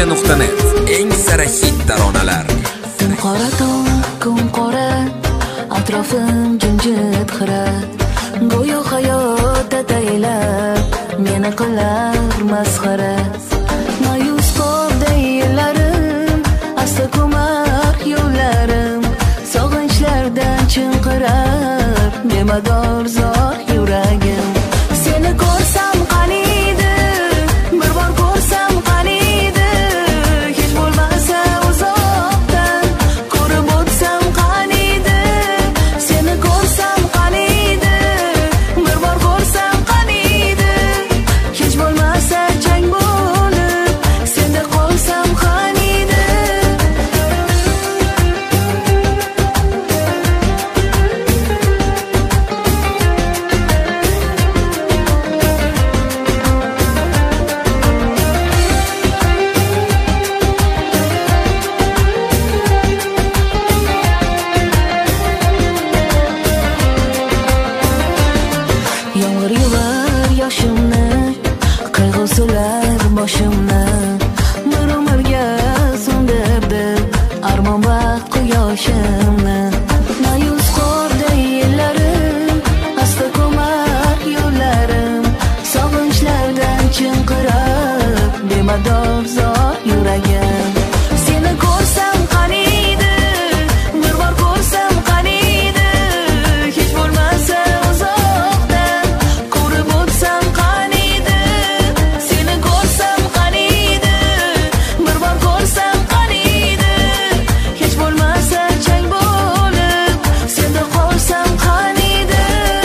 mp3media.net eng sara hit taronalar. Qora tong, kun qora, atrofim jimjit xira. Go'yo hayot ataylab meni qilar masxara. Ma'yus qoldi yillarim, asta ko'mar yo'llarim. Sog'inchlardan chinqirar bemador zor yuragim. Seni ko'rsam qaniydi, bir bor ko'rsam qaniydi. Hech bo'lmasa uzoqdan ko'rib o'tsam qaniydi. Seni ko'rsam qaniydi, bir bor ko'rsam qaniydi. Hech bo'lmasa chang bo'lib senda qolsam qaniydi. Yomg'ir yuvar yoshimni, qayg'u sular boshimni. Bir umrga so'ndirdi armon baxt quyoshimni. Ma'yus qoldi yillarim, asta ko'mar yo'llarim. Sog'inchlardan chinqirab bemador zor yuragim. Seni ko'rsam qaniydi, bir bor ko'rsam qaniydi. Hech bo'lmasa uzoqdan ko'rib o'tsam qaniydi. Seni ko'rsam qaniydi, bir bor ko'rsam qaniydi. Hech bo'lmasa chang bo'lib senda qolsam qaniydi.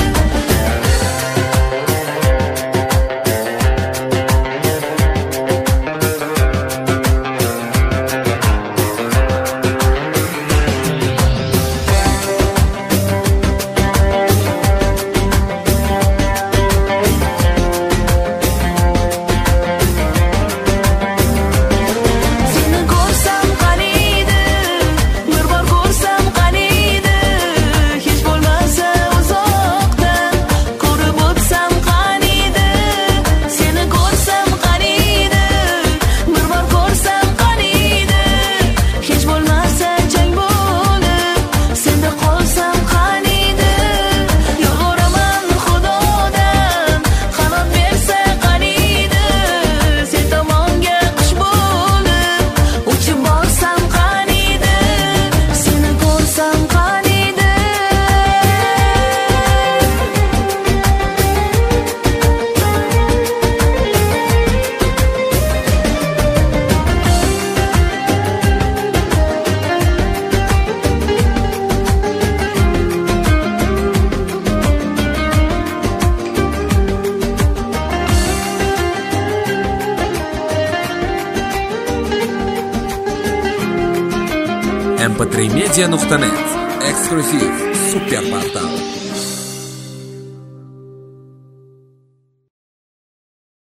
Seni ko'rsam qaniydi, bir bor ko'rsam qaniydi. Hech bo'lmasa uzoqdan ko'rib o'tsam qaniydi. Seni ko'rsam qaniydi, bir bor ko'rsam qaniydi. Hech bo'lmasa chang bo'lib senda qolsam qaniydi. Yolg'iraman Xudodan, qanot bersa qaniydi. Sen tomonga qush bo'lib uchib borsam qaniydi. Seni ko'rsam qaniydi. mp3media.net eksklyuziv super portal.